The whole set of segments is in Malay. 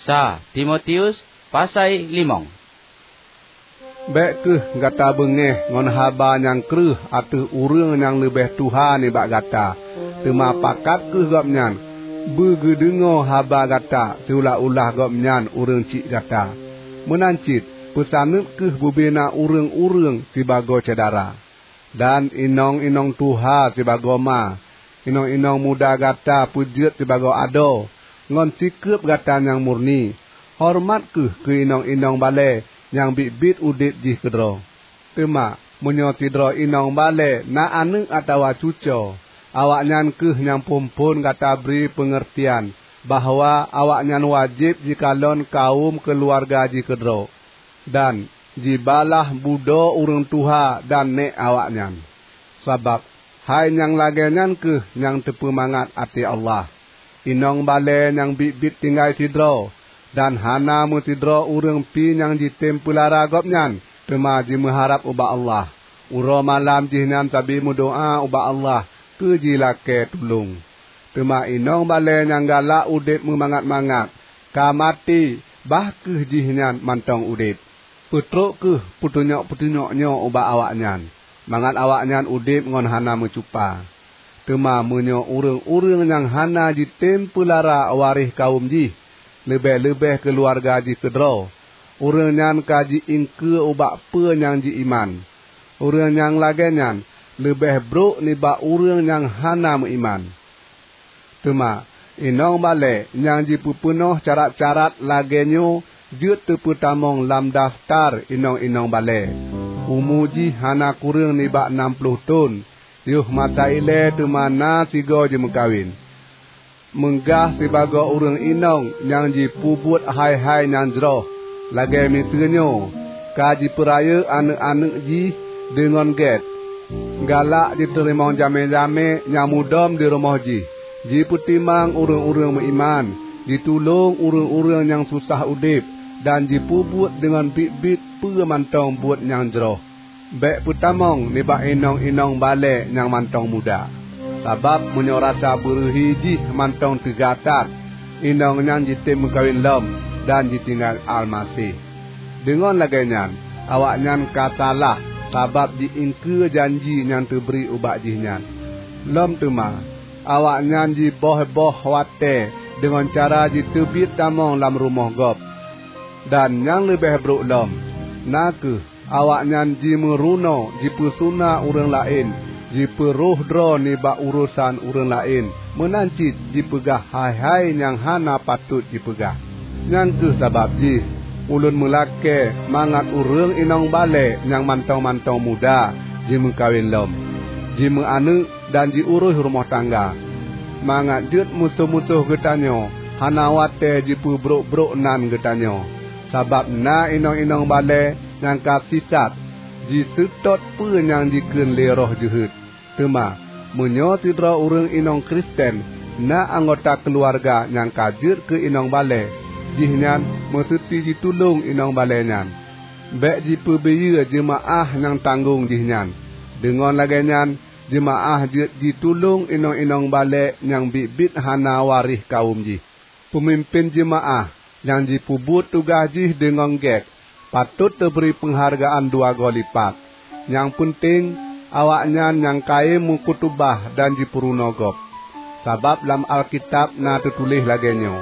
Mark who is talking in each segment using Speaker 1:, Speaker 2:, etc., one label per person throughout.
Speaker 1: Sa Timotius pasai 5.
Speaker 2: Baik ke gata bengeh ngon haba yang kreuh atuh urang yang lebih Tuhan ni bak gata. Tema pakat ke gopnyan begedengo haba gata seulah-ulah gopnyan urang cik gata. Menancit pesanut ke bubena urang-urang sibago cedara. Dan inong-inong Tuhan sibago ma. Inong-inong muda gata pujiat sibago ado. Ngon sikap gata yang murni. Hormat ke inong-inong balai yang bit-bit udit jih kedro. Tema menyotidro inong bale na anu atawa cuco. Awaknyan keh yang pumpun kata beri pengertian bahawa awaknyan wajib jikalon kaum keluarga ji kedro. Dan jibalah budo urang tuha dan nek awaknyan. Sebab hai yang lagenyan keh yang tepemangat ati Allah. Inong bale yang bit-bit tinggal tidro. Dan hana mutidro urang pi yang jitempulara gopnyan. Tema ji mengharap ubah Allah. Uro malam jihnan sabi mudoa ubah Allah. Ke jilake tulung. Tema inong bale yang galak udip memangat-mangat. Ka mati bah ke jihnan mantong udip. Putruk ke putunyok-putunyoknya ubah awaknyan. Mangat awaknyan udip ngon hana mencupa. Tema menyo urang-urang yang hana jitempulara warih kaum jih. Lebih-lebih keluarga ji kedro. Urang nyan kaji ingke ubak pe yang ji iman. Urang yang lagenyan lebih bruk ni bak urang yang hana iman. Tema inong bale yang ji pupenuh carat-carat lagenyo jut teputamong lam daftar inong-inong bale. Umuji hana kurang ni bak 60 tahun. Yuh mata ile tema na sigo ji mengkawin. Menggah sebagai orang inong yang dipubut hai-hai yang jeroh. Lagi misalnya, kaji peraya anak-anak ji dengan get. Galak diterima jame-jame yang mudam di rumah ji. Ji putimang orang-orang beriman. Ditulung orang-orang yang susah udip. Dan dipubut dengan bit-bit pemantong buat yang jeroh. Baik putamong ni bak inong-inong balik yang mantong muda. Sebab menyorasa berhiji mantong tegatat. Inong yang jitim kawin lom dan ditinggal almasih. Dengan lagenyan, awaknyan katalah sebab diingke janji yang terberi ubak jihnya. Lom tema, awaknyan jiboh-boh wate dengan cara ditebit tamong dalam rumah gop. Dan yang lebih bruk lom, naku awaknyan jimeruno jipusuna orang lain. Jiperuh dro ni bak urusan urang lain. Menancit jipegah hai-hai yang hana patut jipegah. Yang tu sebab ji ulun melake mangat urang inong bale yang mantong-mantong muda ji mengkawin lom. Ji menanu dan ji uruh rumah tangga. Mangat jut musuh-musuh getanyo hana wate jipu bruk-bruk nan getanyo. Sebab na inong-inong bale yang kasisat ji setot pe yang dikeun leroh jehut. Tema, menyotidra urang inong Kristen na anggota keluarga yang kajut ke inong bale. Jihnya mesti ditulung inong bale nyan. Baik jipu biaya jemaah yang tanggung jihnya. Dengan lagenyan, jemaah ditulung inong-inong bale yang bit-bit hana warih kaum jih. Pemimpin jemaah yang dipubut tugas jih dengan gek. Patut diberi penghargaan 2 kali lipat. Yang penting, awaknyan yang kaya mukutubah dan dipurunogop. Sebab dalam Alkitab na tertulis lagenyo.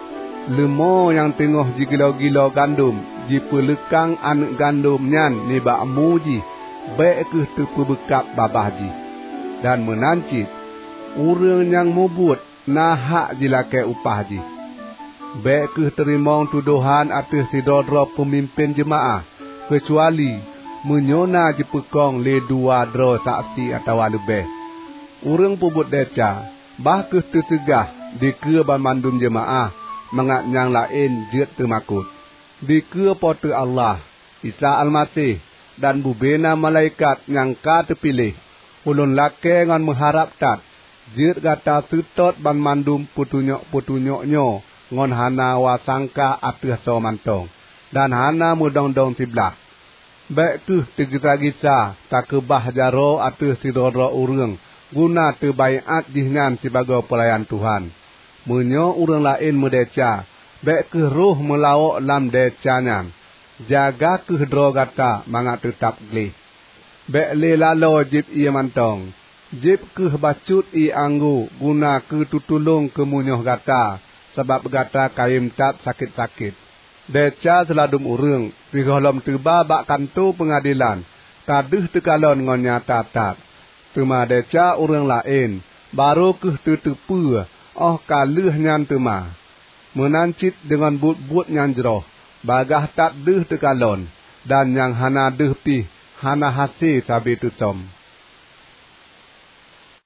Speaker 2: Lemo yang tengah jigilo-gilo gandum, jipelekang anak gandum nyan ni bak muji, baik ke terpebekap babah ji. Dan menancit, urang yang mubut nahak jilake upah ji. Baik ke terimong tuduhan atas sidodro pemimpin jemaah, kecuali menyona jipekong le 2 dro saksi atau lebih. Urang pubut deca, bah ke tersegah dike bandum jemaah, mangat yang lain jut termakut. Dike pote Allah, Isa Almasih, dan bubena malaikat yang ka terpilih. Ulun lake ngan mengharap tat, jut gata setot bandum putunyok-putunyoknyo, ngon hana wasangka atas so mantong. Dan hana mudong-dong tiblah. Baik tu tergisa-gisa tak kebah jaro atas sidoro urang guna terbaiat jihnan sebagai pelayan Tuhan. Menyo urang lain merdeca Bek ke roh melawak lam decanya. Jaga ke dro gata mangat tetap glih. Bek le lalo jip ia mantong. Jip ke bacut i anggu guna ke tutulung kemunyoh gata. Sebab gata kaim tat sakit-sakit. Deca seladum urang. Rigolom tiba bak kantu pengadilan. Taduh tekalon ngonya tatat. Tuma deca urang lain. Baru ke tetepu. Oh kaluh nyan tuma. Menancit dengan but-but nyan jeroh. Bagah tak deh tekalon. Dan yang hana deh pih. Hana hasil sabi tusom.